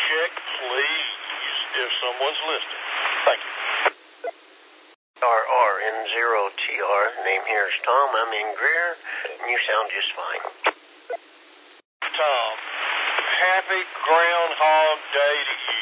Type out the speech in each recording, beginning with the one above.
check, please, if someone's listening. Thank you. RRN0TR. Name here is Tom. I'm in Greer, and you sound just fine. Tom, happy Groundhog Day to you.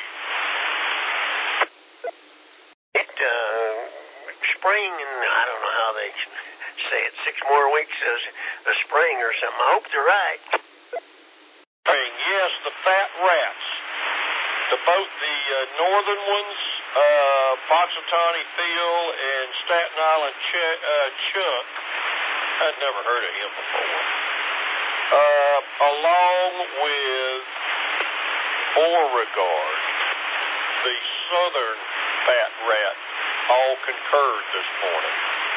Spring, and I don't know how they say it, 6 more weeks of spring or something. I hope they're right. Spring, yes, the fat rats. Both the northern ones, Poxitani Phil and Staten Island Chuck. I'd never heard of him before. Along with Beauregard, the southern fat rat, all concurred this morning.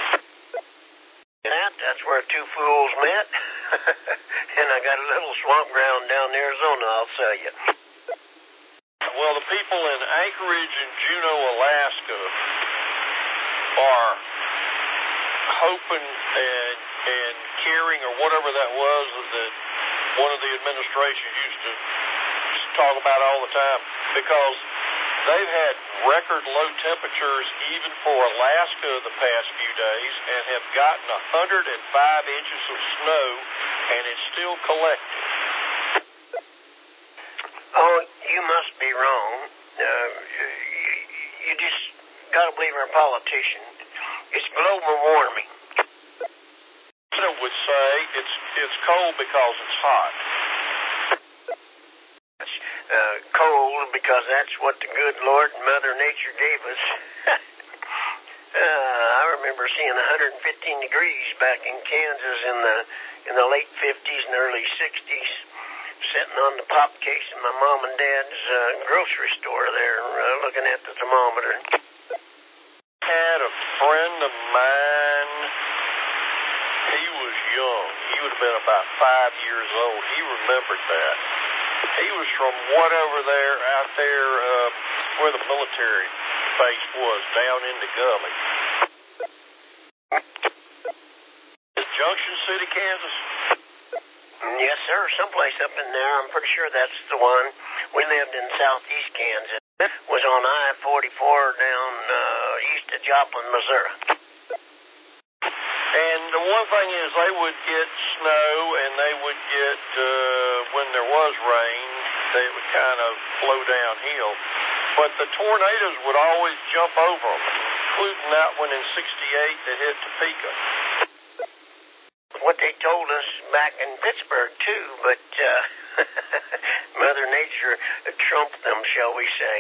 That's where two fools met. And I got a little swamp ground down in Arizona, I'll tell you. Well, the people in Anchorage and Juneau, Alaska are hoping and caring, or whatever that was that one of the administrations used to talk about all the time, because they've had record low temperatures even for Alaska the past few days and have gotten 105 inches of snow, and it's still collecting. Oh, you must be wrong. You just got to believe our politician. It's global warming. I would say it's cold because it's hot. Cold because that's what the good Lord and Mother Nature gave us. I remember seeing 115 degrees back in Kansas in the late 50s and early 60s, sitting on the pop case in my mom and dad's grocery store there, looking at the thermometer. Had a friend of mine. He was young. He would have been about 5 years old. He remembered that. He was from whatever out there where the military base was, down in the gully. Junction City, Kansas? Yes, sir. Someplace up in there. I'm pretty sure that's the one. We lived in southeast Kansas. It was on I-44 down east of Joplin, Missouri. And the one thing is they would get snow, and they would get, when there was rain, they would kind of flow downhill. But the tornadoes would always jump over them, including that one in 68 that hit Topeka. What they told us back in Pittsburgh, too, but Mother Nature trumped them, shall we say.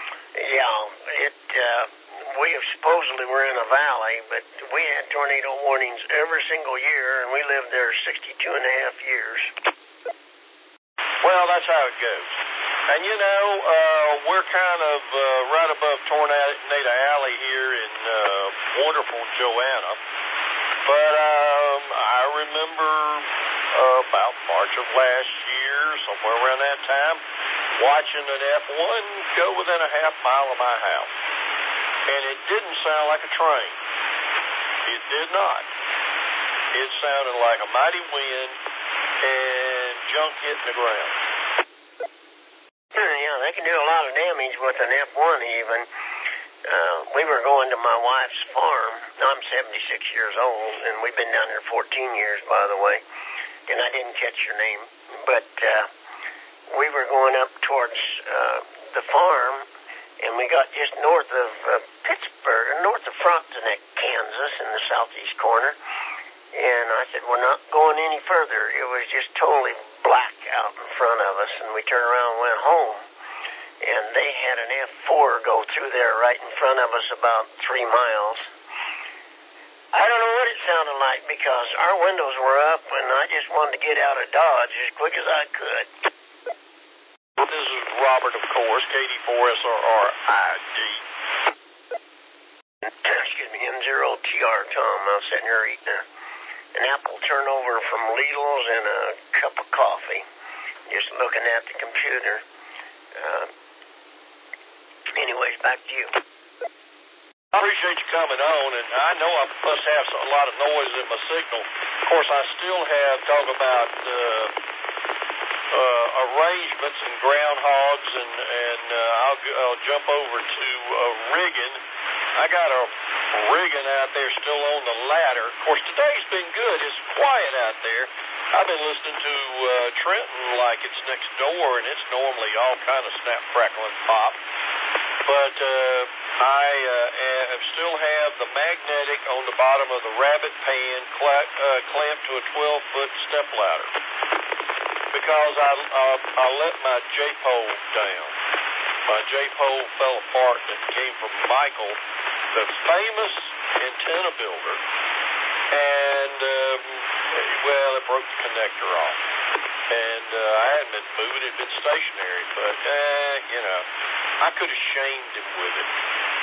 Yeah, we supposedly were in a valley, but we had tornado warnings every single year, and we lived there 62 and a half years. Well, that's how it goes. And, we're kind of right above Tornado Alley here in wonderful Joanna. But I remember about March of last year, somewhere around that time, watching an F1 go within a half mile of my house. And it didn't sound like a train. It did not. It sounded like a mighty wind and junk hitting the ground. Yeah, they can do a lot of damage with an F1 even. We were going to my wife's farm. I'm 76 years old, and we've been down there 14 years, by the way. And I didn't catch your name. But we were going up towards the farm, and we got just north of Pittsburgh, north of Frontenac, Kansas, in the southeast corner. And I said, we're not going any further. It was just totally black out in front of us, and we turned around and went home. And they had an F4 go through there right in front of us about 3 miles. I don't know what it sounded like because our windows were up, and I just wanted to get out of Dodge as quick as I could. This is Robert, of course, KD4SRRID. Excuse me, M0TR, Tom. I was sitting here eating an apple turnover from Lidl's and a cup of coffee, just looking at the computer. Anyways, back to you. I appreciate you coming on, and I know I must have a lot of noise in my signal. Of course, I still have talk about arrangements and groundhogs, and I'll jump over to rigging. I got a rigging out there still on the ladder. Of course, today's been good. It's quiet out there. I've been listening to Trenton like it's next door, and it's normally all kind of snap, crackle, and pop. But I still have the magnetic on the bottom of the rabbit pan clamped to a 12-foot step ladder because I let my J-pole down. My J-pole fell apart and came from Michael, the famous antenna builder, and well, it broke the connector off. And I hadn't been moving; it had been stationary, but you know, I could have shamed him with it.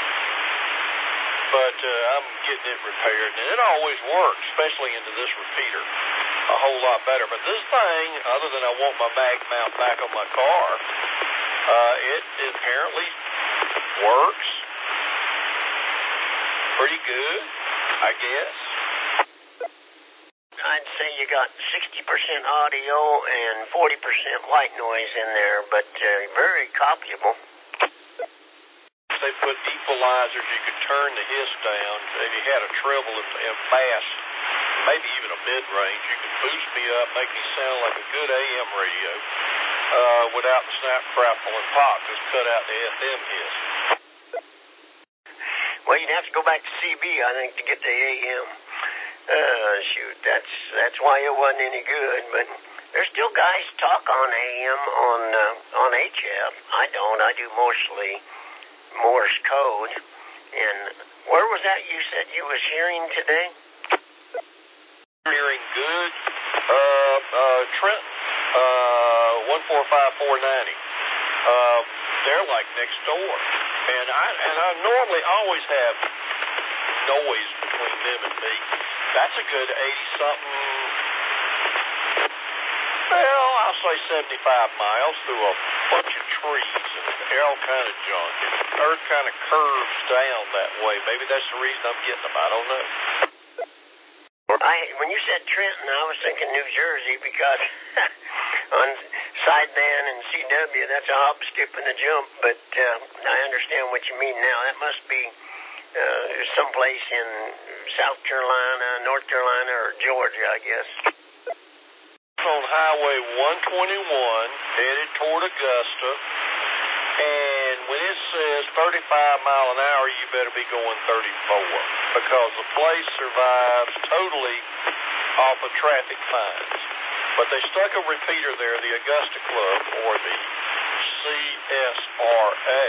But I'm getting it repaired, and it always works, especially into this repeater, a whole lot better. But this thing, other than I want my mag mount back on my car, it apparently works pretty good, I guess. I'd say you got 60% audio and 40% white noise in there, but very copyable. They put equalizers. You could turn the hiss down. If you had a treble and bass, maybe even a mid-range, you could boost me up, make me sound like a good AM radio without the snap, crackle, and pop. Just cut out the FM hiss. Well, you'd have to go back to CB, I think, to get the AM. Shoot, that's why it wasn't any good. But there's still guys talk on AM on HF. I don't. I do mostly Morse code. And where was that you said you was hearing today? Hearing good. Trenton, 145490. They're like next door. And I normally always have noise between them and me. That's a good 80-something, well, I'll say 75 miles through a bunch of trees and all kind of junk. And the earth kind of curves down that way. Maybe that's the reason I'm getting them. I don't know. When you said Trenton, I was thinking New Jersey because on sideband and CW, that's a hop, skip, and a jump. But I understand what you mean now. That must be someplace in South Carolina, North Carolina, or Georgia, I guess. On Highway 121, headed toward Augusta, and when it says 35 mile an hour, you better be going 34 because the place survives totally off of traffic fines. But they stuck a repeater there, the Augusta Club, or the CSRA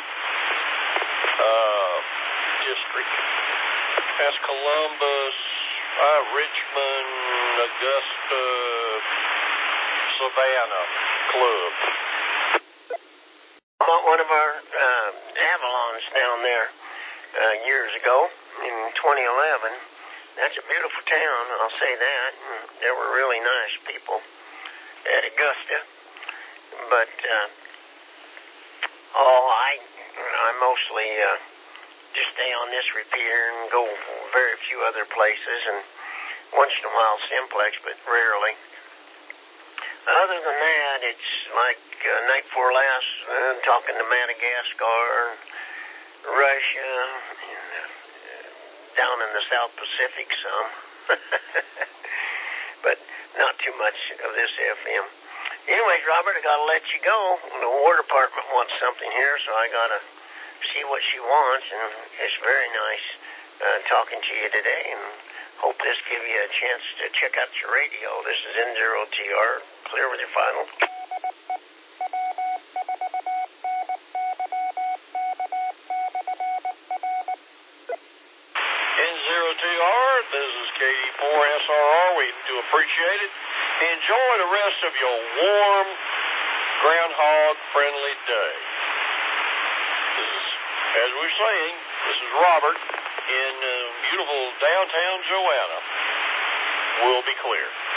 district. That's Columbus, Richmond, Augusta, Savannah Club. I bought one of our Avalons down there years ago in 2011. That's a beautiful town, I'll say that. And there were really nice people at Augusta. But I mostly just stay on this repeater and go very few other places, and once in a while Simplex, but rarely. Other than that, it's like night before last, talking to Madagascar, Russia, and down in the South Pacific some. But not too much of this FM. Anyways, Robert, I gotta let you go. The War Department wants something here, so I gotta see what she wants, and it's very nice talking to you today, and hope this gives you a chance to check out your radio. This is N0TR, clear with your final. N0TR, this is KD4SRR. We do appreciate it. Enjoy the rest of your warm, groundhog-friendly day. This is, as we're saying, this is Robert in beautiful downtown Joanna. We'll be clear.